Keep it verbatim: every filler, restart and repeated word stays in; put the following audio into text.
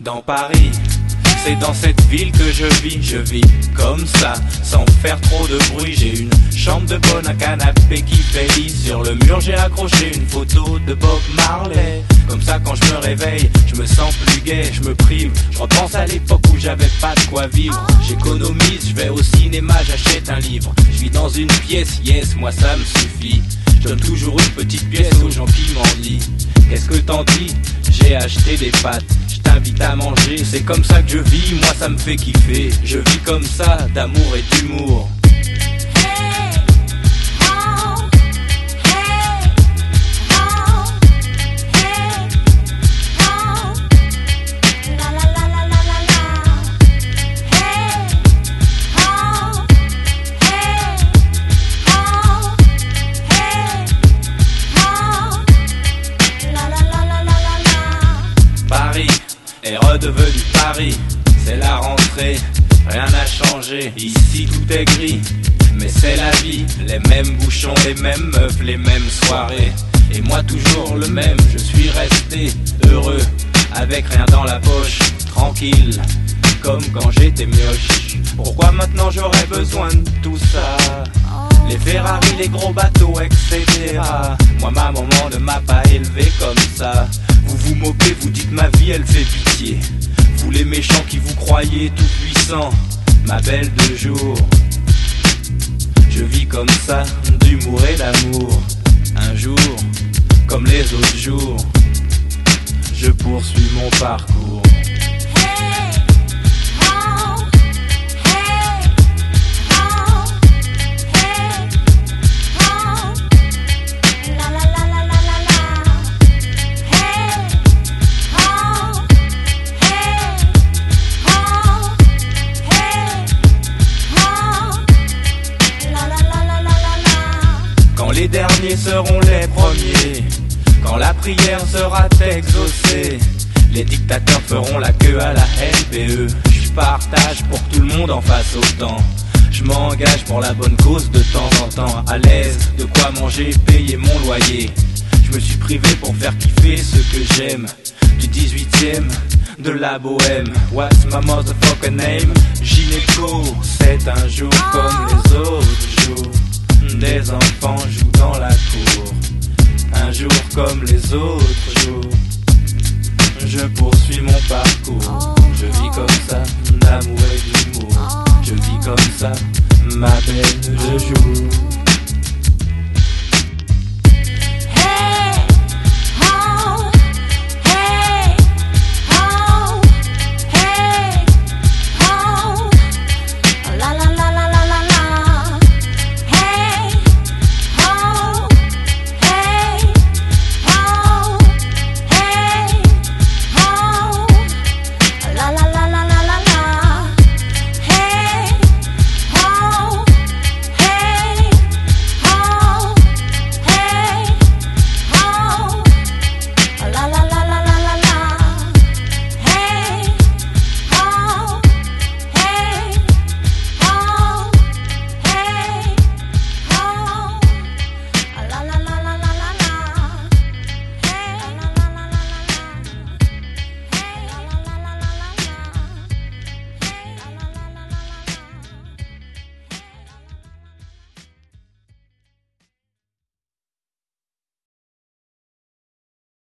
dans Paris. C'est dans cette ville que je vis, je vis comme ça, sans faire trop de bruit. J'ai une chambre de bonne, un canapé qui fait lit. Sur le mur j'ai accroché une photo de Bob Marley. Comme ça quand je me réveille, je me sens plus gai, je me prive. Je repense à l'époque où j'avais pas de quoi vivre. J'économise, je vais au cinéma, j'achète un livre. Je vis dans une pièce, yes, moi ça me suffit. Je donne toujours une petite pièce aux gens qui m'envient. Qu'est-ce que t'en dis? J'ai acheté des pâtes, je t'invite à manger. C'est comme ça que je vis, moi ça me fait kiffer. Je vis comme ça, d'amour et d'humour. Est redevenu Paris, c'est la rentrée, rien n'a changé, ici tout est gris, mais c'est la vie, les mêmes bouchons, les mêmes meufs, les mêmes soirées, et moi toujours le même, je suis resté heureux, avec rien dans la poche, tranquille, comme quand j'étais mioche. Pourquoi maintenant j'aurais besoin de tout ça? Les Ferrari, les gros bateaux, et cetera. Moi ma maman ne m'a pas élevé comme ça. Vous vous moquez, vous dites ma vie elle fait pitié. Vous les méchants qui vous croyez tout puissants, ma belle de jour. Je vis comme ça, d'humour et d'amour. Un jour, comme les autres jours, je poursuis mon parcours. Les derniers seront les premiers, quand la prière sera exaucée. Les dictateurs feront la queue à la L P E. Je partage pour que tout le monde en fasse autant. Je m'engage pour la bonne cause de temps en temps. À l'aise, de quoi manger, payer mon loyer. Je me suis privé pour faire kiffer ce que j'aime. Du dix-huitième, de la bohème. What's my motherfucking name? Gynéco, c'est un jour comme les autres jours. Des enfants jouent dans la cour, un jour comme les autres jours. Je poursuis mon parcours, je vis comme ça, d'amour et d'humour. Je vis comme ça, ma belle de jour.